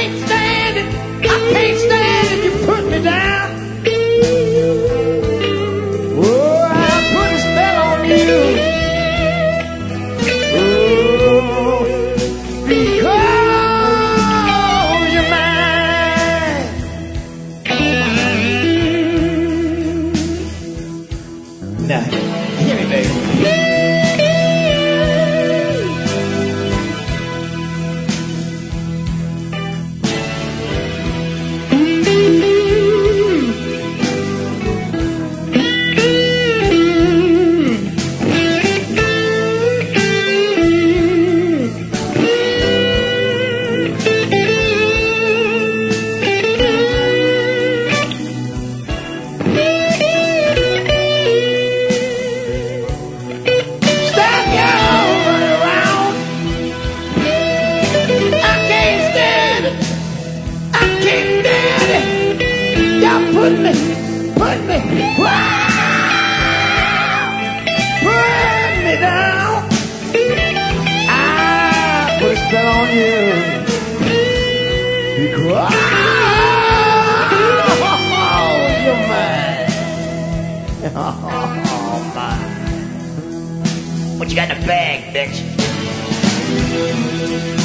can't stand it. I can't stand it. You put me down. Oh, I put a spell on you. Oh, because you're mine. Now, hear me, baby. Put me, wow, put me down. I put a spell on you because you're mine. Oh, mine. What you got in the bag, bitch?